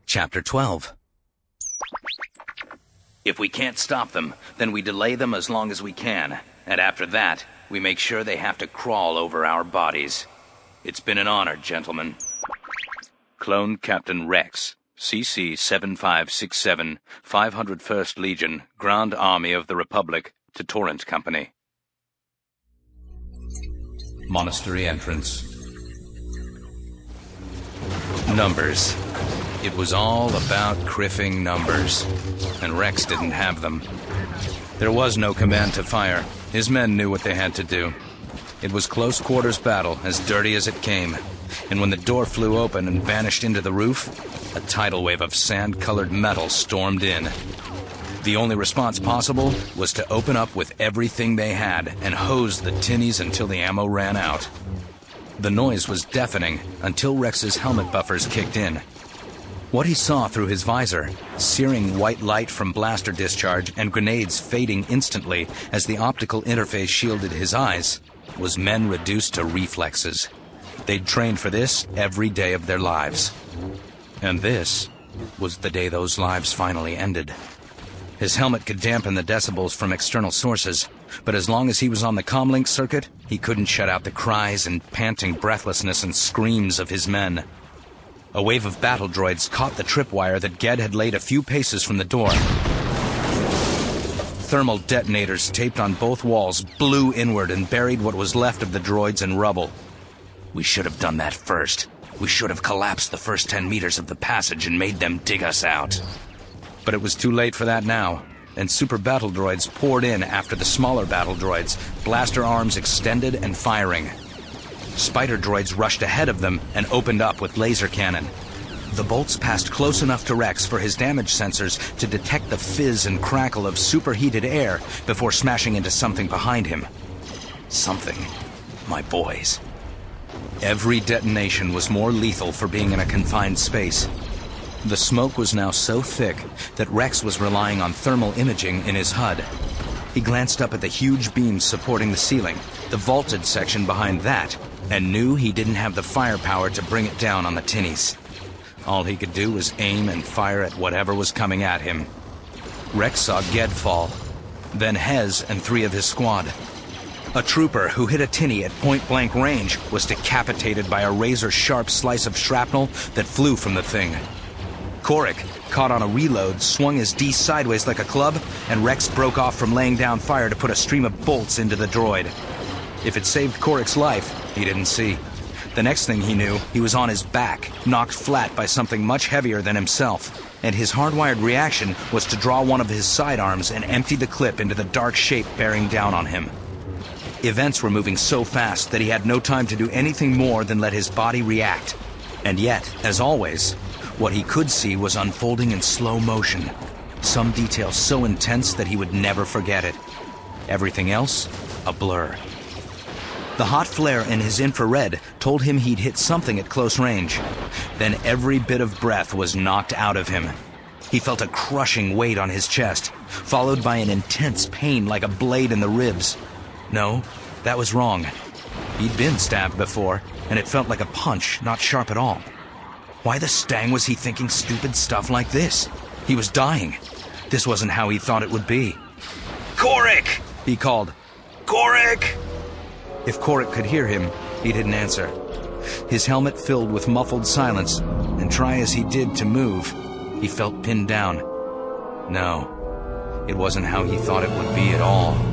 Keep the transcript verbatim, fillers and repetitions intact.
Chapter twelve. If we can't stop them, then we delay them as long as we can, and after that, we make sure they have to crawl over our bodies. It's been an honor, gentlemen. Clone Captain Rex, C C seven five six seven, five hundred first Legion, Grand Army of the Republic, to Torrent Company. Monastery entrance. Numbers. It was all about criffing numbers, and Rex didn't have them. There was no command to fire. His men knew what they had to do. It was close quarters battle, as dirty as it came, and when the door flew open and vanished into the roof, a tidal wave of sand-colored metal stormed in. The only response possible was to open up with everything they had and hose the tinnies until the ammo ran out. The noise was deafening until Rex's helmet buffers kicked in. What he saw through his visor, searing white light from blaster discharge and grenades fading instantly as the optical interface shielded his eyes, was men reduced to reflexes. They'd trained for this every day of their lives. And this was the day those lives finally ended. His helmet could dampen the decibels from external sources, but as long as he was on the comlink circuit, he couldn't shut out the cries and panting breathlessness and screams of his men. A wave of battle droids caught the tripwire that Ged had laid a few paces from the door. Thermal detonators taped on both walls blew inward and buried what was left of the droids in rubble. We should have done that first. We should have collapsed the first ten meters of the passage and made them dig us out. But it was too late for that now, and super battle droids poured in after the smaller battle droids, blaster arms extended and firing. Spider droids rushed ahead of them and opened up with laser cannon. The bolts passed close enough to Rex for his damage sensors to detect the fizz and crackle of superheated air before smashing into something behind him. Something. My boys. Every detonation was more lethal for being in a confined space. The smoke was now so thick that Rex was relying on thermal imaging in his H U D. He glanced up at the huge beams supporting the ceiling, the vaulted section behind that, and knew he didn't have the firepower to bring it down on the tinnies. All he could do was aim and fire at whatever was coming at him. Rex saw Ged fall, then Hez and three of his squad. A trooper who hit a tinny at point-blank range was decapitated by a razor-sharp slice of shrapnel that flew from the thing. Korik, caught on a reload, swung his D sideways like a club, and Rex broke off from laying down fire to put a stream of bolts into the droid. If it saved Korik's life, he didn't see. The next thing he knew, he was on his back, knocked flat by something much heavier than himself, and his hardwired reaction was to draw one of his sidearms and empty the clip into the dark shape bearing down on him. Events were moving so fast that he had no time to do anything more than let his body react. And yet, as always, what he could see was unfolding in slow motion, some detail so intense that he would never forget it. Everything else, a blur. The hot flare in his infrared told him he'd hit something at close range. Then every bit of breath was knocked out of him. He felt a crushing weight on his chest, followed by an intense pain like a blade in the ribs. No, that was wrong. He'd been stabbed before, and it felt like a punch, not sharp at all. Why the stang was he thinking stupid stuff like this? He was dying. This wasn't how he thought it would be. "Korik!" he called. "Korik!" If Korik could hear him, he didn't answer. His helmet filled with muffled silence, and try as he did to move, he felt pinned down. No, it wasn't how he thought it would be at all.